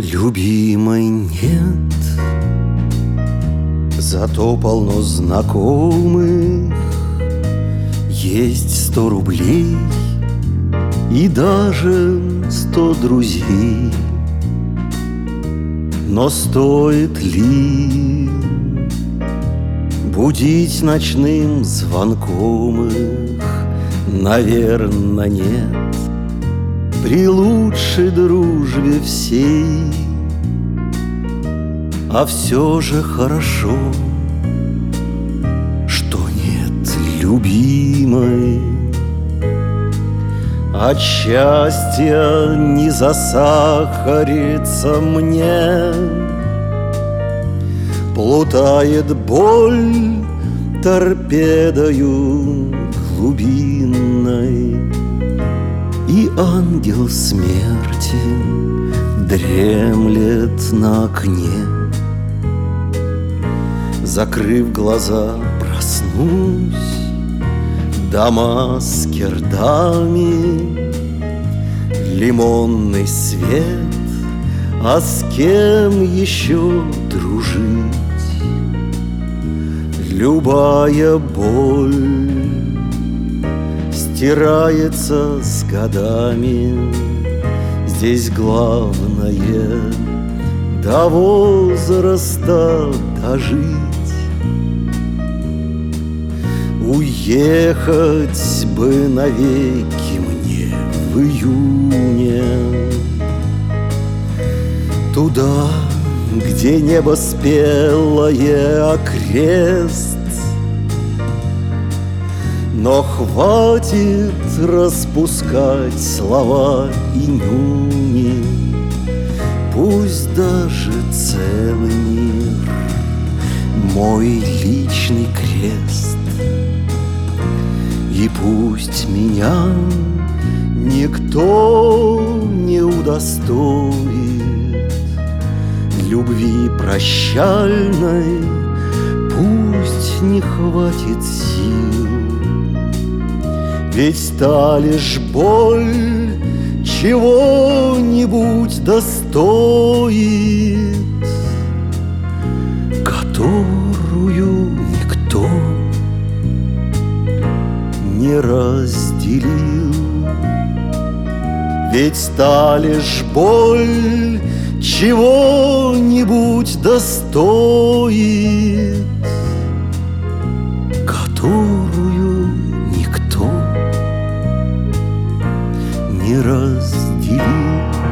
Любимой нет, зато полно знакомых. Есть 100 рублей и даже 100 друзей. Но стоит ли будить ночным звонком их? Наверно, нет. При лучшей дружбе всей. А все же хорошо, что нет любимой. От счастья не засахарится мне. Плутает боль торпедою глубинной, и ангел смерти дремлет на окне. Закрыв глаза, проснусь, дома с кирдами, лимонный свет, а с кем еще дружить? Любая боль стирается с годами. Здесь главное до возраста дожить. Уехать бы навеки мне в июне, туда, где небо спелое окрест. Но хватит распускать слова и нюни. Пусть даже целый мир мой личный крест. И пусть меня никто не удостоит любви прощальной, пусть не хватит сил. Ведь та лишь боль чего-нибудь достоит, которую никто не разделил. Ведь та лишь боль чего-нибудь достоит, которую никто не разделил.